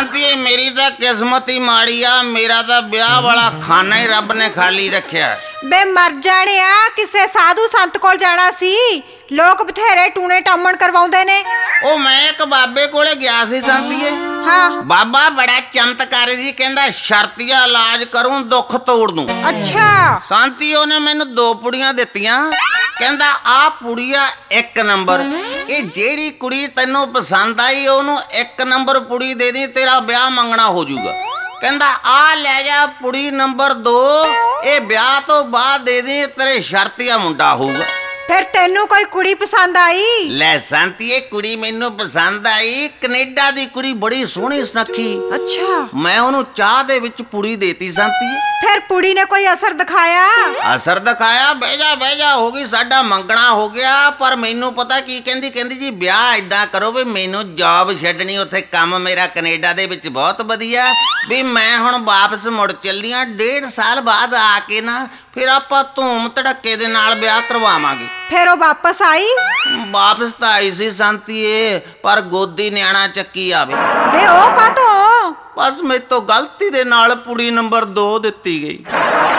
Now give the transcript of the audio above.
शांति मेरी तो किस्मत ही माड़ी आ, मेरा तो ब्याह वाला खाना ही रब ने खाली रखिया। बे मर जाने आ, किसे साधु संत कोल जाना सी, लोग बथेरे टूने टामण करवाउंदे ने। ओ मैं एक बाबे कोले गया सी शांतिए। हाँ बाबा बड़ा चमत्कारी जी, कहंदा शर्तिया इलाज करूं दुख तोड़ दूं। अच्छा शांति ने मैनू 2 पुड़ियां दित्तियां, कहंदा आ पुड़िया 1 नंबर, ये जेड़ी कुड़ी तैनू पसंद आई ओनू 1 नंबर पुड़ी दे दी, तेरा ब्याह मंगना हो जाऊगा। कहंदा आ ले जा पुड़ी नंबर 2, ये ब्याह तो बाद दे दी, तेरे शर्तिया मुंडा होऊगा। फिर तेनू कोई कुड़ी पसंद आई? ले शांति कुड़ी मैनू पसंद आई, कनेडा दी कुड़ी बड़ी सोहनी सुनखी। अच्छा मैं ओनू चाह दे विच पुड़ी देती शांति। फिर पुड़ी ने कोई असर दिखाया? असर दिखाया, बह जा हो गई, साडा मंगना हो गया। पर मैनू पता की कहंदी, कहंदी जी ब्याह इदां करो भी मैनू जॉब छड्डनी, उत्थे काम मेरा कनेडा दे विच बहुत वधिया, भी मैं हुण वापस मुड़ चली आ, 1.5 साल बाद आके ना फिर आपां धूम धड़के दे नाल ब्याह करवावांगे। फिर वो वापस आई? वापस तो आई सी शांति, पर गोदी न्याणा चक्की आवे। बे ओ कातों? बस मेरे तो गलती दे नाल पुड़ी नंबर 2 दित्ती गई।